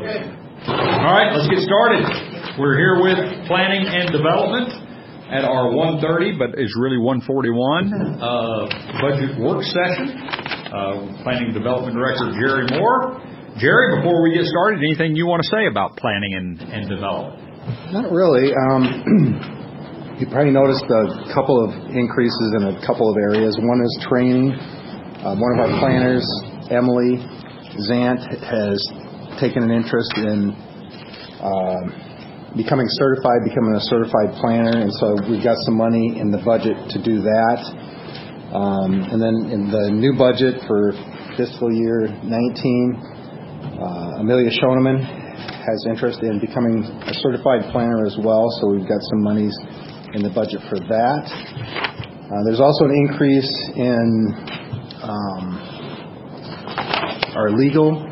All right, let's get started. We're here with Planning and Development at our 1:30, but it's really 1:41 budget work session. Planning and Development Director Jerry Moore. Jerry, before we get started, anything you want to say about planning and development? Not really. You probably noticed a couple of increases in a couple of areas. One is training. One of our planners, Emily Zant, has taken an interest in becoming a certified planner, and so we've got some money in the budget to do that. And then in the new budget for fiscal year 19, Amelia Schoeneman has interest in becoming a certified planner as well, so we've got some monies in the budget for that. There's also an increase in our legal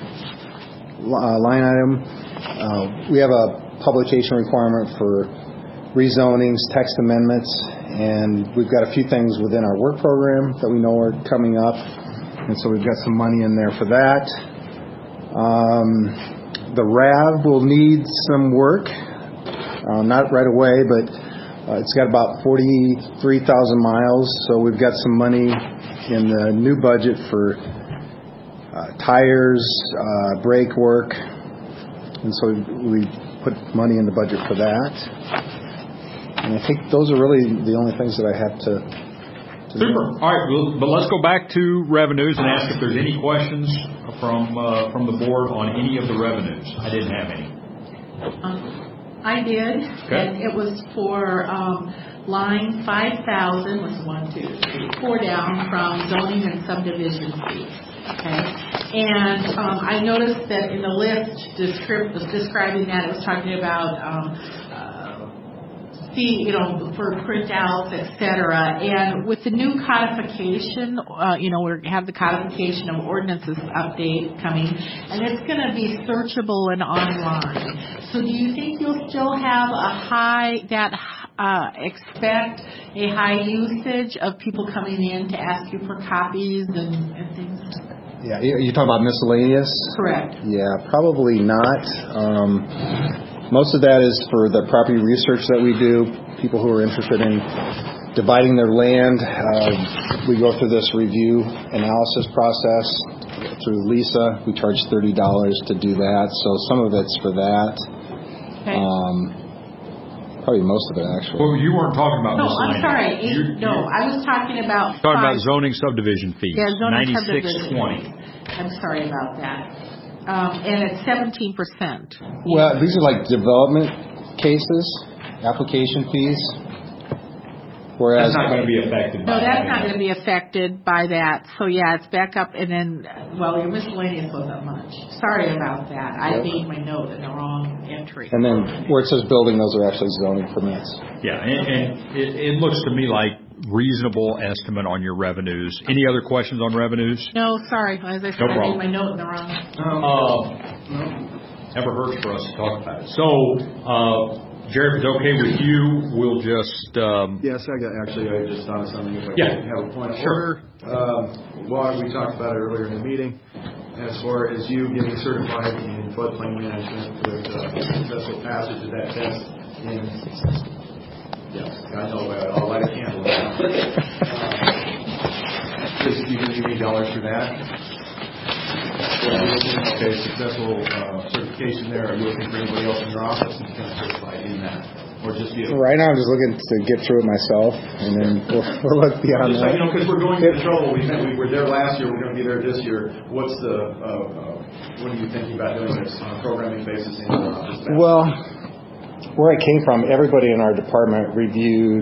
line item. We have a publication requirement for rezonings, text amendments, and we've got a few things within our work program that we know are coming up, and so we've got some money in there for that. The RAV will need some work, not right away, but it's got about 43,000 miles, so we've got some money in the new budget for tires, brake work, and so we put money in the budget for that. And I think those are really the only things that I have to Super. All right, but let's go back to revenues and ask if there's any questions from the board on any of the revenues. I didn't have any. I did, okay. And it was for line 5,000, was 4 down from zoning and subdivision fees. Okay, and I noticed that in the list describing that, it was talking about fee, for printouts, etc. And with the new codification, we have the codification of ordinances update coming, and it's going to be searchable and online. So do you think you'll still have expect a high usage of people coming in to ask you for copies and things? Yeah, you're talking about miscellaneous? Correct. Yeah, probably not. Most of that is for the property research that we do, people who are interested in dividing their land. We go through this review analysis process through Lisa. We charge $30 to do that, so some of it's for that. Okay. Probably most of it, actually. Well, you weren't talking about miscellaneous. I'm sorry. I was talking about... Talking about zoning subdivision fees. Yeah, zoning subdivision. $96.20. I'm sorry about that. And it's 17%. Well, these are like development cases, application fees. Whereas that's not going to be affected by that. No, that's not going to be affected by that. So, yeah, it's back up. And then, your miscellaneous wasn't that much. Sorry about that. I made my note in the wrong entry. And then where it says building, those are actually zoning permits. Yeah, and it looks to me like reasonable estimate on your revenues. Any other questions on revenues? No, sorry. As I said, I made my note in the wrong. Never hurts for us to talk about it. So, Jerry, if it's okay with you, we'll just... Yes, I just thought of something. If I can have a point of order. Water, we talked about it earlier in the meeting. As far as you getting certified in floodplain management with successful passage of that test in... Yes, I know. I'll light a candle. You can give me dollars for that. Okay, successful certification there. Are you looking for anybody else in your office to become certified in that? Or just you? Right now I'm just looking to get through it myself, and then we'll look beyond that. Because we're going to control. We were there last year. We're going to be there this year. What are you thinking about doing this on a programming basis in your office? Well, where I came from, everybody in our department reviewed,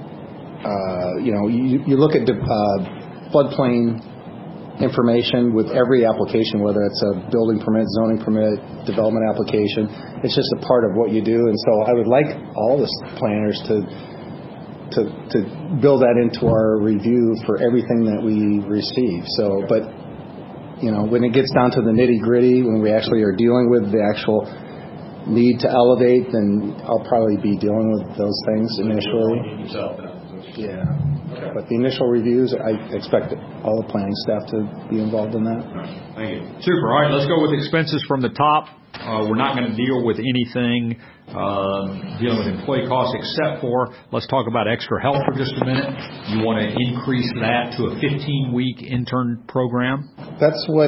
you look at floodplain information with every application, whether it's a building permit, zoning permit, development application. It's just a part of what you do. And so I would like all the planners to build that into our review for everything that we receive. So, but, when it gets down to the nitty-gritty, when we actually are dealing with the actual need to elevate, then I'll probably be dealing with those things initially. Yeah. Okay. But the initial reviews, I expect all the planning staff to be involved in that. Thank you. Super. All right, let's go with expenses from the top. we're not going to deal with anything dealing with employee costs except for, let's talk about extra help for just a minute. You want to increase that to a 15-week intern program? That's what,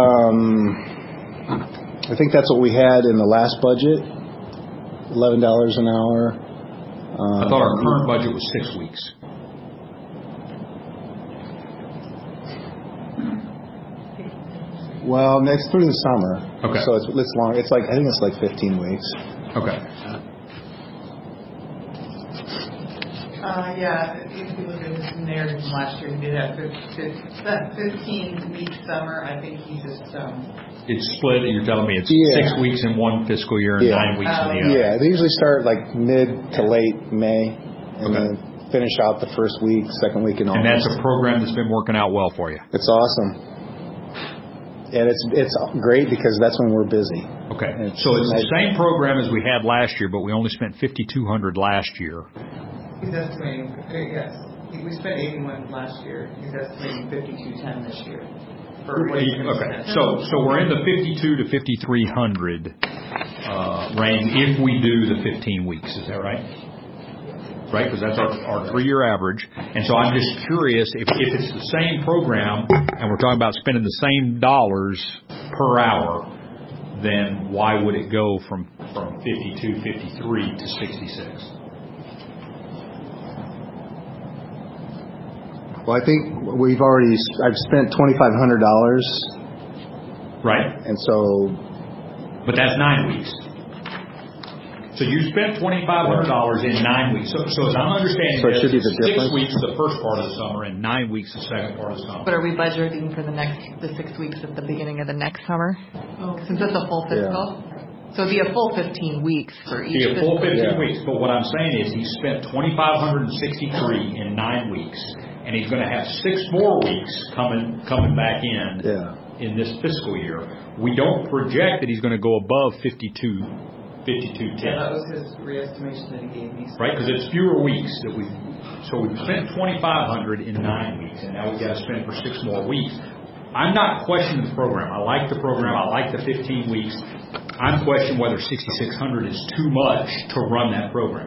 I think that's what we had in the last budget, $11 an hour. I thought our current budget was 6 weeks. Well, it's through the summer. Okay. So it's long. It's like, I think it's like 15 weeks. Okay. Yeah, if you look at his narrative from last year, he did have that 15-week summer. I think he just... It's split, you're telling me it's 6 weeks in one fiscal year and 9 weeks in the other. Yeah, they usually start like mid to late May and then finish out the first week, second week in August. And that's a program that's been working out well for you? It's awesome. And it's great because that's when we're busy. Okay. So it's the same program as we had last year, but we only spent $5,200 last year. He's estimating, yes. We spent $81 last year. He's estimating $5,210 this year. Okay. So we're in the $5,200 to $5,300 range if we do the 15 weeks. Is that right? Right, because that's our 3-year average. And so I'm just curious, if it's the same program and we're talking about spending the same dollars per hour, then why would it go from 52, 53 to 66? Well, I think I've spent $2,500. Right. And so... But that's 9 weeks. So you spent $2,500 in 9 weeks. So as I'm understanding it should be the 6 weeks the first part of the summer and 9 weeks the second part of the summer. But are we budgeting for the 6 weeks at the beginning of the next summer? Since it's a full fiscal? Yeah. So it'd be a full 15 weeks for each fiscal. It'd be a full 15 weeks. But what I'm saying is he spent $2,563 in 9 weeks, and he's going to have 6 more weeks coming back in this fiscal year. We don't project that he's going to go above 52.10. Yeah, that was his re-estimation that he gave me. Right, because it's fewer weeks that we've spent $2,500 in 9 weeks, and now we've got to spend for 6 more weeks. I'm not questioning the program. I like the program. I like the 15 weeks. I'm questioning whether $6,600 is too much to run that program.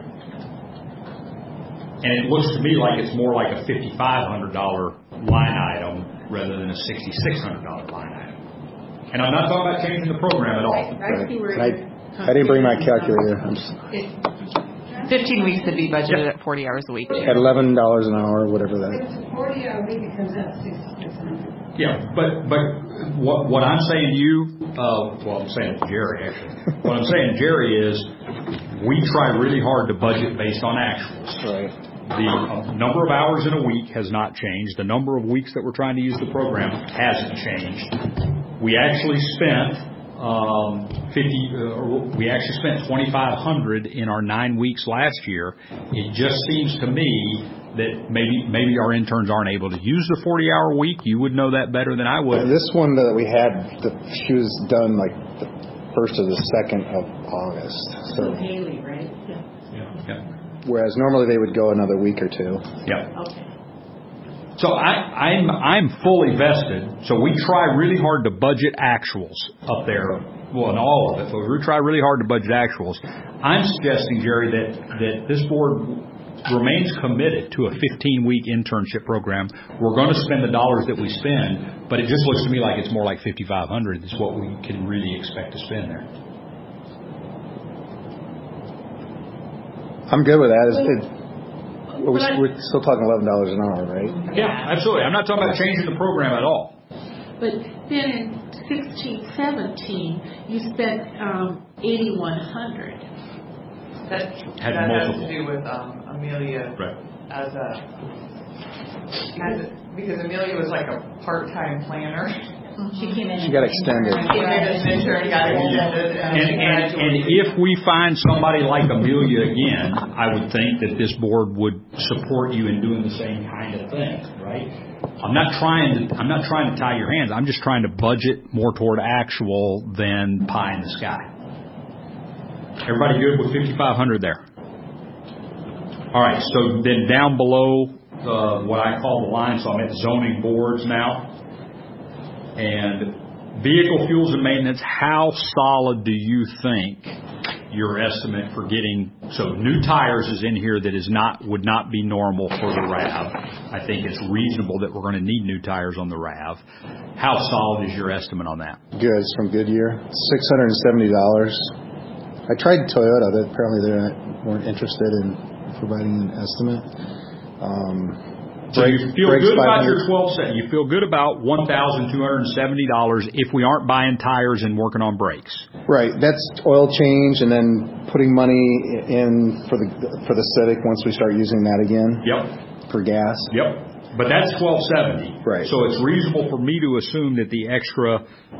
And it looks to me like it's more like a $5,500 line item rather than a $6,600 line item. And I'm not talking about changing the program at all. I see where I didn't bring my calculator. 15 weeks would be budgeted at 40 hours a week. At $11 an hour, whatever that. If it's a 40-hour week, it comes out to $6,600. Yeah, but what I'm saying to you, I'm saying to Jerry actually. What I'm saying to Jerry is we try really hard to budget based on actuals. Right. The number of hours in a week has not changed. The number of weeks that we're trying to use the program hasn't changed. We actually spent we actually spent $2,500 in our 9 weeks last year. It just seems to me that maybe our interns aren't able to use the 40-hour week. You would know that better than I would. This one that we had, she was done like the 1st or the 2nd of August. So Haley, right? Yeah. Whereas normally they would go another week or 2. Yeah. Okay. So I'm fully vested. So we try really hard to budget actuals up there. Well, in all of it, but we try really hard to budget actuals. I'm suggesting, Jerry, that this board remains committed to a 15-week internship program. We're going to spend the dollars that we spend, but it just looks to me like it's more like $5,500 is what we can really expect to spend there. I'm good with that. We're still talking $11 an hour, right? Yeah, absolutely. I'm not talking about changing the program at all. But then in 16-17, you spent $8,100. That has to do with Amelia because Amelia was like a part-time planner. She came in. She got extended. And if we find somebody like Amelia again, I would think that this board would support you in doing the same kind of thing, right? I'm not trying to tie your hands. I'm just trying to budget more toward actual than pie in the sky. Everybody good with $5,500 there? All right. So then down below what I call the line, so I'm at zoning boards now. And Vehicle fuels and maintenance, how solid do you think your estimate for getting, so new tires is in here that would not be normal for the RAV. I think it's reasonable that we're going to need new tires on the RAV. How solid is your estimate on that? Good. It's from Goodyear. $670. I tried Toyota, but apparently they weren't interested in providing an estimate. So you feel good about your 12 You feel good about $1,270 if we aren't buying tires and working on brakes. Right. That's oil change and then putting money in for the Civic once we start using that again. Yep. For gas. Yep. But that's $1,270. Right. So it's reasonable for me to assume that the extra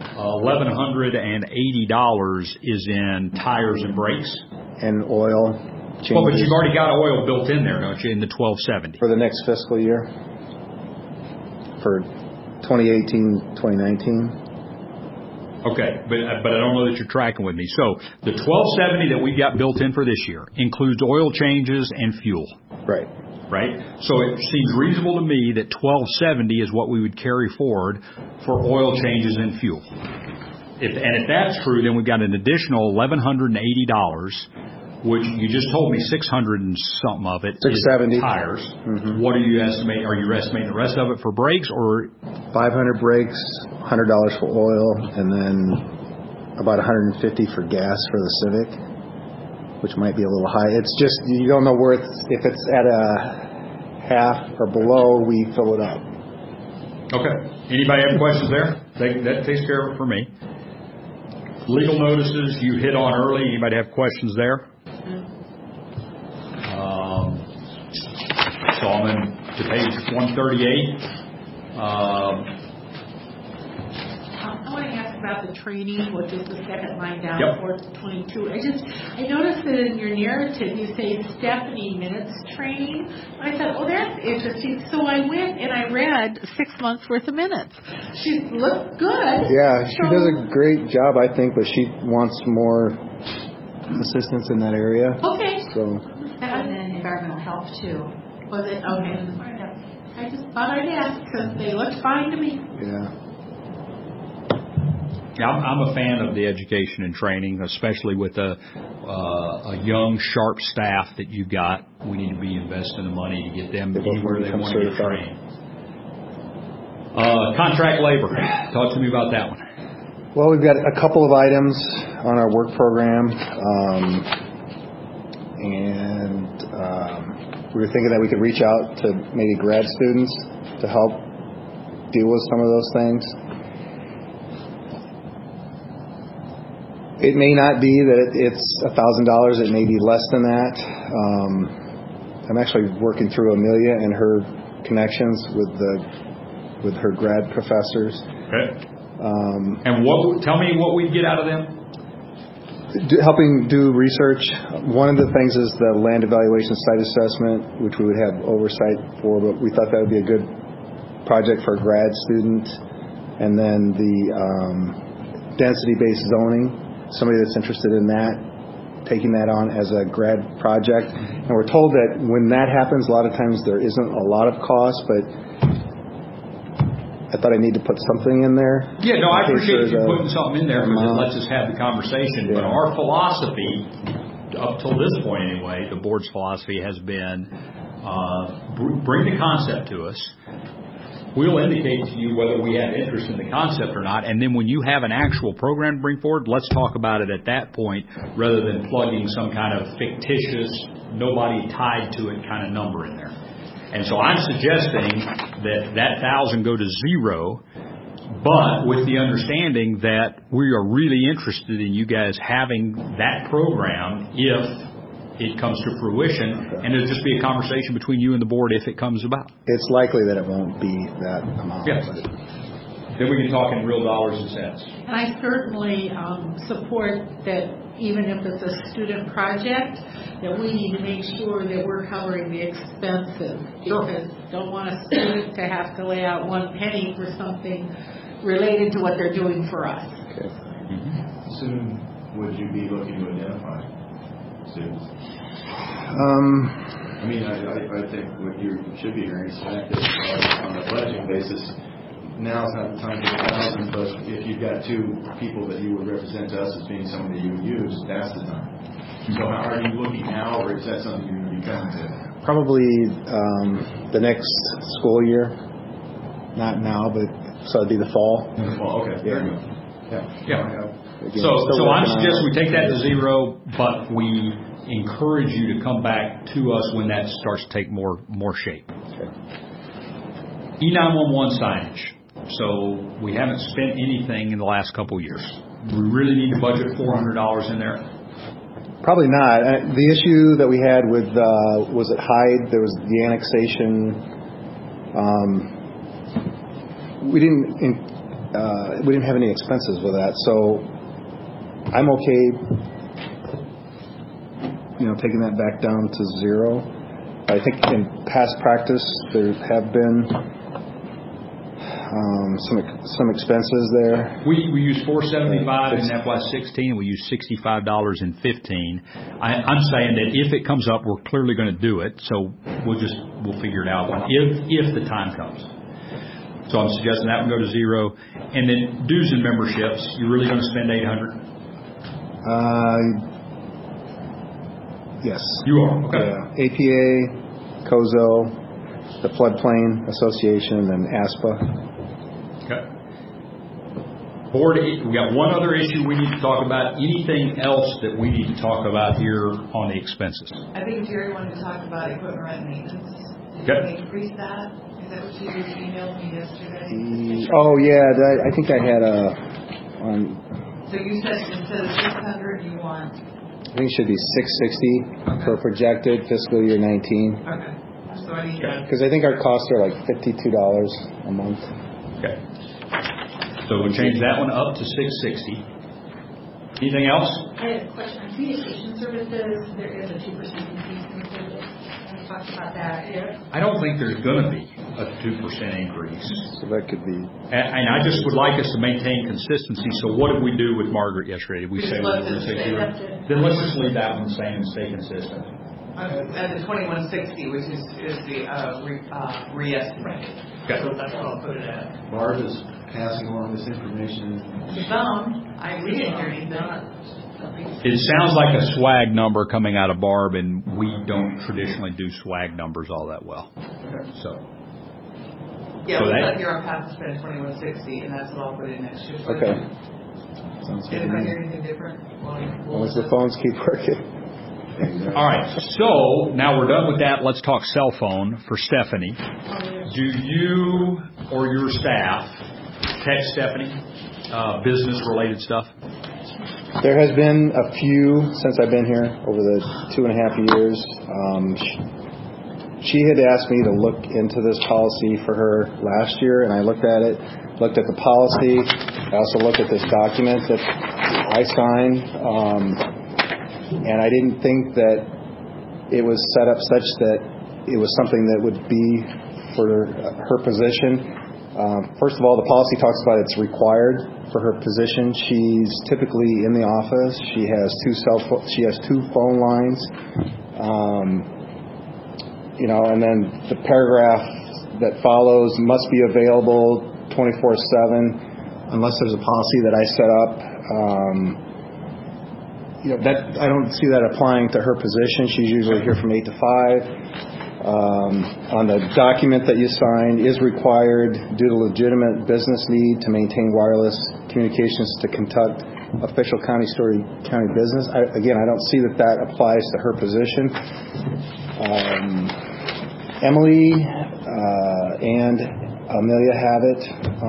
$1,180 is in tires and brakes and oil. Changes. Well, but you've already got oil built in there, don't you, in the $1,270? For the next fiscal year? For 2018, 2019? Okay, but I don't know that you're tracking with me. So the $1,270 that we've got built in for this year includes oil changes and fuel. Right. Right? So it seems reasonable to me that $1,270 is what we would carry forward for oil changes and fuel. If that's true, then we've got an additional $1,180, which you just told me 600 and something of it $670 is tires. Mm-hmm. What are you estimating? Are you estimating the rest of it for brakes or? 500 brakes, $100 for oil, and then about $150 for gas for the Civic, which might be a little high. It's just, you don't know where if it's at a half or below, we fill it up. Okay. Anybody have questions there? That takes care of it for me. Legal notices you hit on early. Anybody have questions there? So I'm to page 138. I want to ask about the training, which is the second line down, yep. 422. I noticed that in your narrative you say Stephanie Minutes training. I thought, oh, that's interesting. So I went and I read 6 months worth of minutes. She looked good. Yeah, she does a great job, I think, but she wants more assistance in that area. Okay. So. And then environmental health too. Was it? Okay. I just thought I'd ask because they looked fine to me. Yeah. Yeah, I'm a fan of the education and training, especially with a young, sharp staff that you've got. We need to be investing the money to get them anywhere they want to get trained. Contract labor. Talk to me about that one. Well, we've got a couple of items on our work program, and we were thinking that we could reach out to maybe grad students to help deal with some of those things. It may not be that it's $1,000. It may be less than that. I'm actually working through Amelia and her connections with her grad professors. Okay. And tell me what we get out of them. Helping do research. One of the things is the land evaluation site assessment, which we would have oversight for, but we thought that would be a good project for a grad student. And then the density-based zoning, somebody that's interested in that, taking that on as a grad project. And we're told that when that happens, a lot of times there isn't a lot of cost, but I thought I need to put something in there. Yeah, no, I appreciate you putting something in there because it lets us have the conversation. Yeah. But our philosophy, up till this point anyway, the board's philosophy has been bring the concept to us. We'll indicate to you whether we have interest in the concept or not, and then when you have an actual program to bring forward, let's talk about it at that point rather than plugging some kind of fictitious, nobody tied to it kind of number in there. And so I'm suggesting that 1,000 go to zero, but with the understanding that we are really interested in you guys having that program if it comes to fruition, and it'll just be a conversation between you and the board if it comes about. It's likely that it won't be that amount. Yes. Then we can talk in real dollars and cents. And I certainly support that even if it's a student project, that we need to make sure that we're covering the expenses. Because don't want a student to have to lay out one penny for something related to what they're doing for us. Okay. Mm-hmm. Soon would you be looking to identify students? I mean, I think what you should be hearing is that on a budgeting basis, now's not the time to get 1,000, but if you've got two people that you would represent to us as being somebody you would use, that's the time. So are you looking now, or is that something you're going to be coming to? Probably the next school year. Not now, but so it'd be the fall. In the fall, okay. Yeah. Yeah. So I'm suggesting we take that to 0, but we encourage you to come back to us when that starts to take more shape. Okay. E911 signage. So we haven't spent anything in the last couple of years. We really need to budget $400 in there. Probably not. The issue that we had with was at Hyde. There was the annexation. We didn't have any expenses with that, so I'm okay. Taking that back down to 0. I think in past practice there have been some expenses there. We use $475 in FY16, and we use $65 in 15. I'm saying that if it comes up, we're clearly going to do it. So we'll figure it out if the time comes. So I'm suggesting that one go to 0, and then dues and memberships. You're really going to spend $800? Yes. You are. Okay. Yeah. APA, COZO, the Floodplain Association, and ASPA. Okay. Board, we got one other issue we need to talk about. Anything else that we need to talk about here on the expenses? I think Jerry wanted to talk about equipment rent and maintenance. Did you increase that? Is that what you emailed me yesterday? Oh, yeah. I think I had So you said instead of 600, you want? I think it should be 660 for projected fiscal year 19. Okay. So I need that. Because I think our costs are like $52 a month. Okay. So we'll change that one up to 660. Anything else? I have a question on communication services. There is a 2% increase in service. We talked about that. I don't think there's going to be a 2% increase. So that could be. And I just would like us to maintain consistency. So what did we do with Margaret yesterday? Did we say we were going to say 0? Then let's just leave that one the same and stay consistent. And the 2160, which is the re-estimate. Okay. So that's what I'll put it at. Barb is passing along this information. We didn't hear anything. It sounds like a swag number coming out of Barb, and we don't traditionally do swag numbers all that well. So. Yeah, so we got here on path to spend 2160, and that's what I'll put in next year. Okay. Sounds good. If I hear anything different, as long as the phones keep working. All right. So now we're done with that. Let's talk cell phone for Stephanie. Do you or your staff text Stephanie business-related stuff? There has been a few since I've been here over the 2.5 years. She had asked me to look into this policy for her last year, and I looked at it, looked at the policy. I also looked at this document that I signed, and I didn't think that it was set up such that it was something that would be for her position. First of all, the policy talks about it's required for her position. She's typically in the office. She has two phone lines. And then the paragraph that follows must be available 24/7 unless there's a policy that I set up. That I don't see that applying to her position. She's usually here from 8 to 5. On the document that you signed is required due to legitimate business need to maintain wireless communications to conduct official county business. I don't see that applies to her position. Emily and Amelia have it.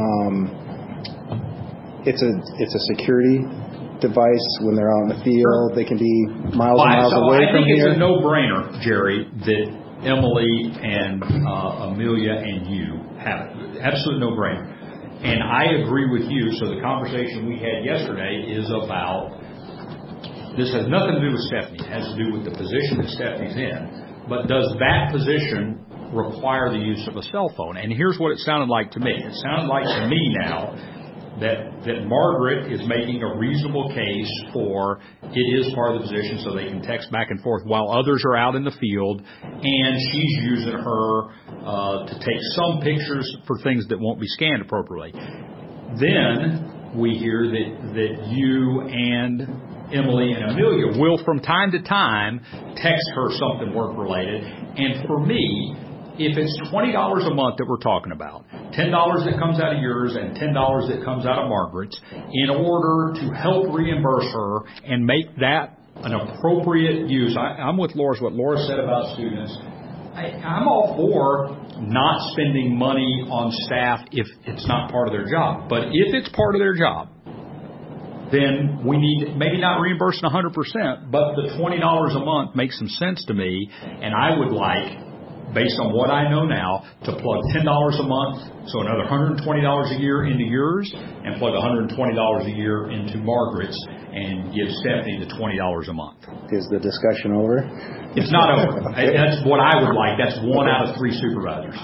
It's a security device when they're out in the field. They can be miles and miles away from here. I think it's a no-brainer, Jerry, that Emily and Amelia and you have it. Absolute no-brainer. And I agree with you. So the conversation we had yesterday is about, this has nothing to do with Stephanie. It has to do with the position that Stephanie's in. But does that position require the use of a cell phone? And here's what it sounded like to me. It sounded like to me now that Margaret is making a reasonable case for it is part of the position so they can text back and forth while others are out in the field, and she's using her to take some pictures for things that won't be scanned appropriately. Then we hear that you and Emily and Amelia will from time to time text her something work related. And for me, if it's $20 a month that we're talking about, $10 that comes out of yours and $10 that comes out of Margaret's, in order to help reimburse her and make that an appropriate use. I'm with Laura, what Laura said about students. I'm all for not spending money on staff if it's not part of their job. But if it's part of their job, then we need maybe not reimbursing 100%, but the $20 a month makes some sense to me, and I would like, based on what I know now, to plug $10 a month, so another $120 a year into yours, and plug $120 a year into Margaret's, and give Stephanie the $20 a month. Is the discussion over? It's not over. That's what I would like. That's 1 out of 3 supervisors.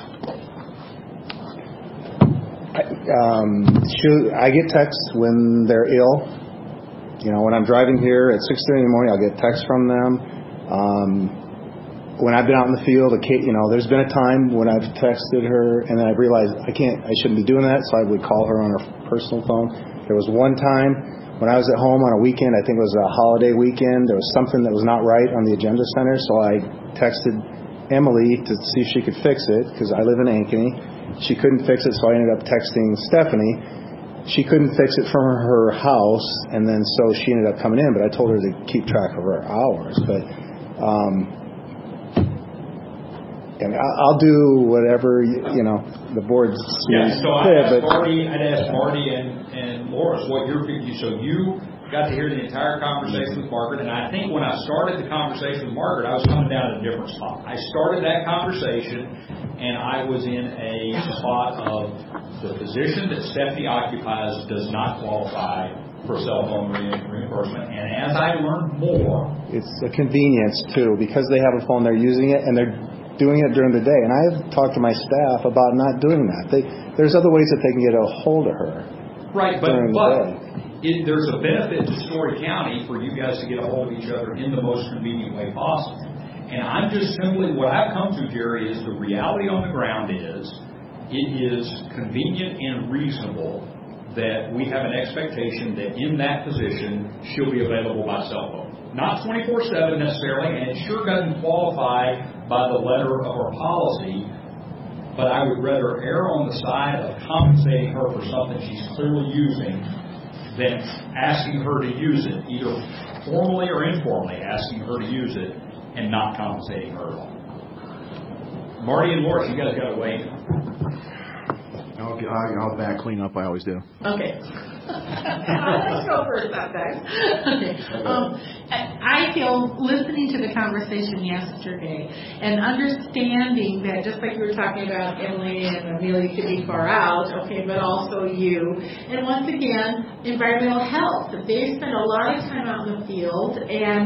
I get texts when they're ill. When I'm driving here at 6:30 in the morning, I'll get texts from them. When I've been out in the field, there's been a time when I've texted her and then I realized I shouldn't be doing that, so I would call her on her personal phone. There was one time when I was at home on a weekend, I think it was a holiday weekend, there was something that was not right on the Agenda Center, so I texted Emily to see if she could fix it, because I live in Ankeny. She couldn't fix it, so I ended up texting Stephanie. She couldn't fix it from her house, and then so she ended up coming in, but I told her to keep track of her hours. But I'll do whatever the board sees so fit. I'd ask Marty and Loris what you're thinking. So you got to hear the entire conversation with Margaret, and I think when I started the conversation with Margaret, I was coming down at a different spot. I started that conversation, and I was in a spot of the position that Stephanie occupies does not qualify for cell phone reimbursement, and as I learned more, it's a convenience too, because they have a phone, they're using it, and they're doing it during the day. And I've talked to my staff about not doing that. There's other ways that they can get a hold of her. Right, but during the day. There's a benefit to Story County for you guys to get a hold of each other in the most convenient way possible. And I'm just simply, what I've come to, Jerry, is the reality on the ground is it is convenient and reasonable that we have an expectation that in that position she'll be available by cell phone. Not 24/7 necessarily, and it sure doesn't qualify by the letter of our policy, but I would rather err on the side of compensating her for something she's clearly using than asking her to use it, either formally or informally asking her to use it and not compensating her at all. Marty and Laura, you guys got to weigh in. I'll back clean up. I always do. Okay. Let's go first that time. Okay. I feel listening to the conversation yesterday and understanding that just like we were talking about Emily and Amelia could be far out, okay, but also you. And once again, environmental health. They spend a lot of time out in the field, and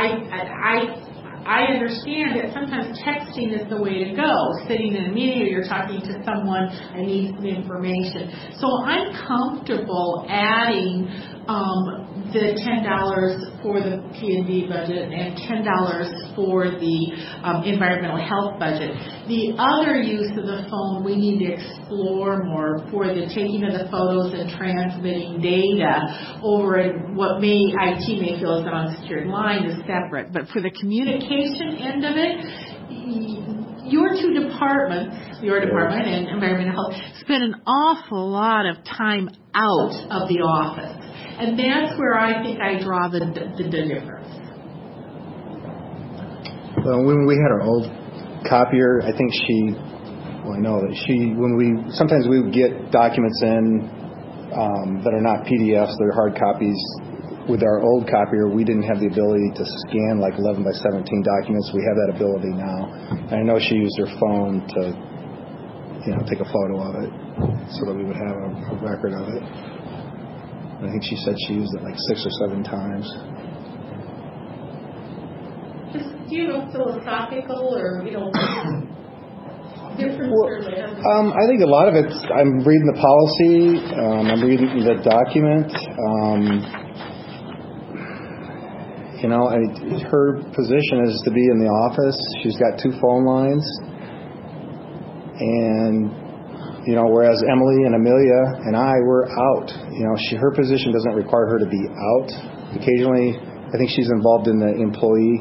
I understand that sometimes texting is the way to go. Sitting in a meeting or you're talking to someone, I need some information. So I'm comfortable adding the $10 for the P&D budget and $10 for the environmental health budget. The other use of the phone we need to explore more for the taking of the photos and transmitting data over what IT may feel is an unsecured line is separate. But for the communication end of it, your two departments, your department and environmental health, spend an awful lot of time out of the office. And that's where I think I draw the difference. Well, when we had our old copier, I think sometimes we would get documents in that are not PDFs, they're hard copies. With our old copier, we didn't have the ability to scan like 11 by 17 documents. We have that ability now. And I know she used her phone to, take a photo of it so that we would have a record of it. I think she said she used it like 6 or 7 times. Just, philosophical or, difference? Well, I think a lot of it, I'm reading the policy, I'm reading the document. Her position is to be in the office. She's got 2 phone lines. And, whereas Emily and Amelia and I were out. Her position doesn't require her to be out. Occasionally, I think she's involved in the employee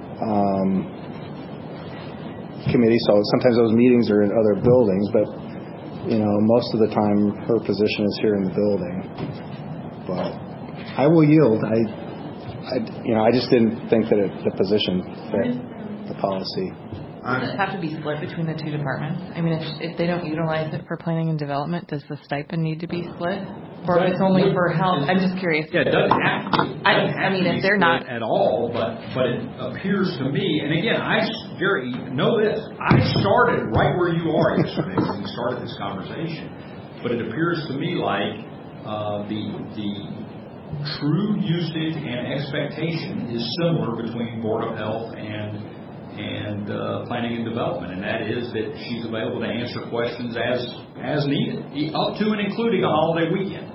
committee, so sometimes those meetings are in other buildings, but most of the time her position is here in the building. But I will yield. I just didn't think that the position fit the policy. Does it have to be split between the two departments? I mean, if they don't utilize it for planning and development, does the stipend need to be split? Or if it's only for health? I'm just curious. Yeah, it doesn't have to. I mean, if they're not at all, but it appears to me, and again, Jerry, know this, I started right where you are yesterday when we started this conversation, but it appears to me like the true usage and expectation is similar between Board of Health and planning and development, and that is that she's available to answer questions as needed, up to and including a holiday weekend.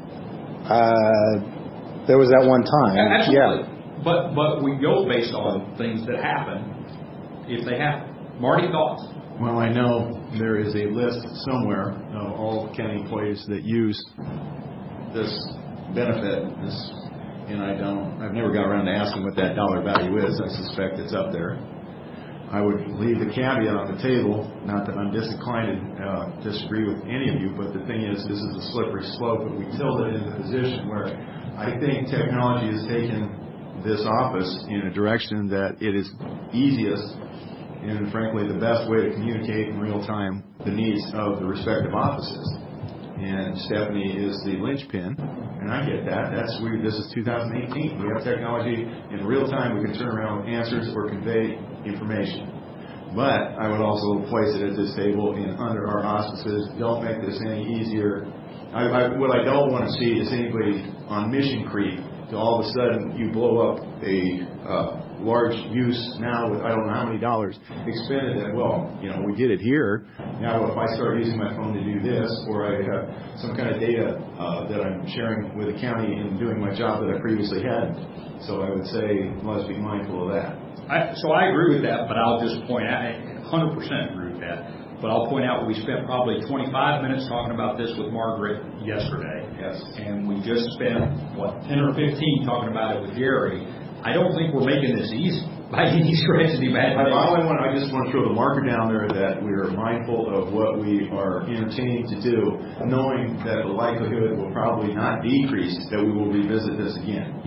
There was that one time. Absolutely. Yeah. But we go based on things that happen if they happen. Marty, thoughts? Well, I know there is a list somewhere of all county employees that use this benefit, and I've never got around to asking what that dollar value is. I suspect it's up there. I would leave the caveat on the table, not that I'm disinclined to disagree with any of you, but the thing is, this is a slippery slope, and we tilted into a position where I think technology has taken this office in a direction that it is easiest and, frankly, the best way to communicate in real time the needs of the respective offices. And Stephanie is the linchpin, and I get that. This is 2018. We have technology in real time. We can turn around answers or convey information. But I would also place it at this table under our auspices. Don't make this any easier. What I don't want to see is anybody on mission creep to all of a sudden you blow up a large use now with I don't know how many dollars expended that, we did it here. Now if I start using my phone to do this, or I have some kind of data that I'm sharing with the county and doing my job that I previously hadn't. So I would say let's be mindful of that. So I agree with that, but I'll just point out, I 100% agree with that. But I'll point out we spent probably 25 minutes talking about this with Margaret yesterday. Yes. And we just spent, 10 or 15 talking about it with Jerry. I don't think we're making this easy by any stretch of the imagination. I just want to throw the marker down there that we are mindful of what we are entertaining to do, knowing that the likelihood will probably not decrease, that we will revisit this again.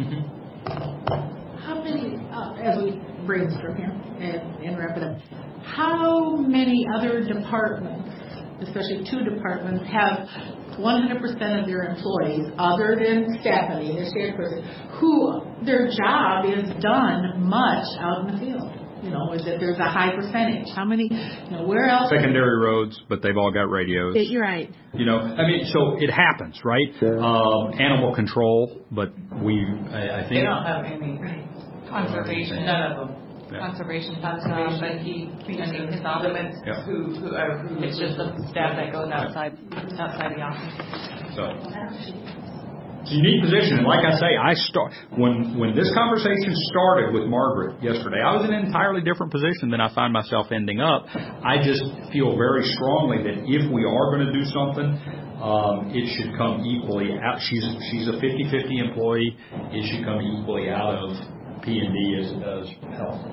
How many, as we brainstorm here and wrap it up, how many other departments, especially two departments, have 100% of their employees, other than Stephanie, their shared person, who their job is done much out in the field? Is that there's a high percentage? How many, where else? Secondary roads, but they've all got radios. You're right. So it happens, right? Sure. Animal control, but I think... They don't have any conservation, none of them. Yeah. Conservation, but his office, who it's just the staff that goes outside the office. So it's a unique position, and like I say, when this conversation started with Margaret yesterday, I was in an entirely different position than I find myself ending up. I just feel very strongly that if we are going to do something, it should come equally out. She's a 50-50 employee. It should come equally out of P&D as it does health.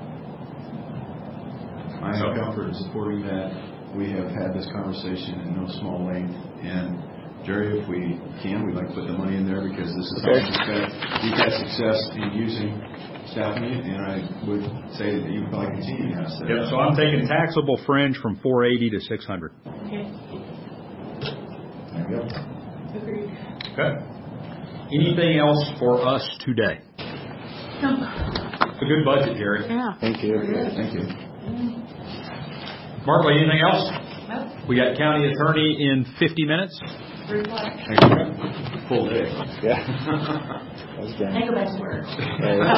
I have comfort in supporting that. We have had this conversation in no small length, and Jerry, if we can, we'd like to put the money in there because this is we've had success in using Stephanie, and I would say that you would probably continue to have that. Yep, so I'm taking taxable fringe from 480 to 600. Okay. There you go. Agreed. Okay. Anything else for us today? No. It's a good budget, Jerry. Yeah. Thank you. Thank you. Markley, anything else? Nope. We got county attorney in 50 minutes. Full day. Yeah. That was good. I go back to work. Right.